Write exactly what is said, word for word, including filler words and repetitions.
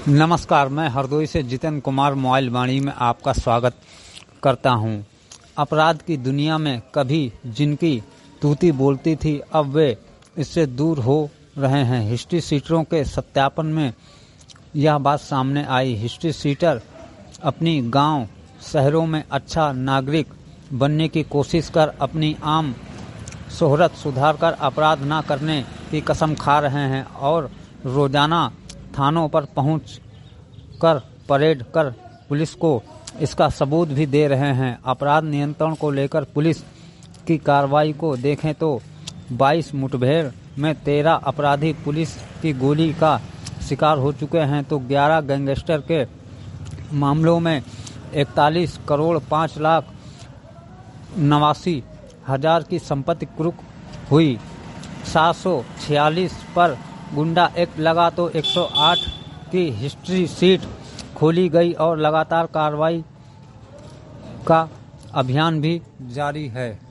नमस्कार, मैं हरदोई से जितेंद्र कुमार मोबाइल वाणी में आपका स्वागत करता हूं। अपराध की दुनिया में कभी जिनकी तूती बोलती थी, अब वे इससे दूर हो रहे हैं। हिस्ट्री सीटरों के सत्यापन में यह बात सामने आई। हिस्ट्री सीटर अपनी गांव शहरों में अच्छा नागरिक बनने की कोशिश कर अपनी आम शोहरत सुधार कर अपराध न करने की कसम खा रहे हैं और रोजाना थानों पर पहुंच कर परेड कर पुलिस को इसका सबूत भी दे रहे हैं। अपराध नियंत्रण को लेकर पुलिस की कार्रवाई को देखें तो बाईस मुठभेड़ में तेरह अपराधी पुलिस की गोली का शिकार हो चुके हैं, तो ग्यारह गैंगस्टर के मामलों में इकतालीस करोड़ पाँच लाख नवासी हजार की संपत्ति कुर्क हुई। सात सौ छियालीस पर गुंडा एक्ट लगा तो एक सौ आठ की हिस्ट्री सीट खोली गई और लगातार कार्रवाई का अभियान भी जारी है।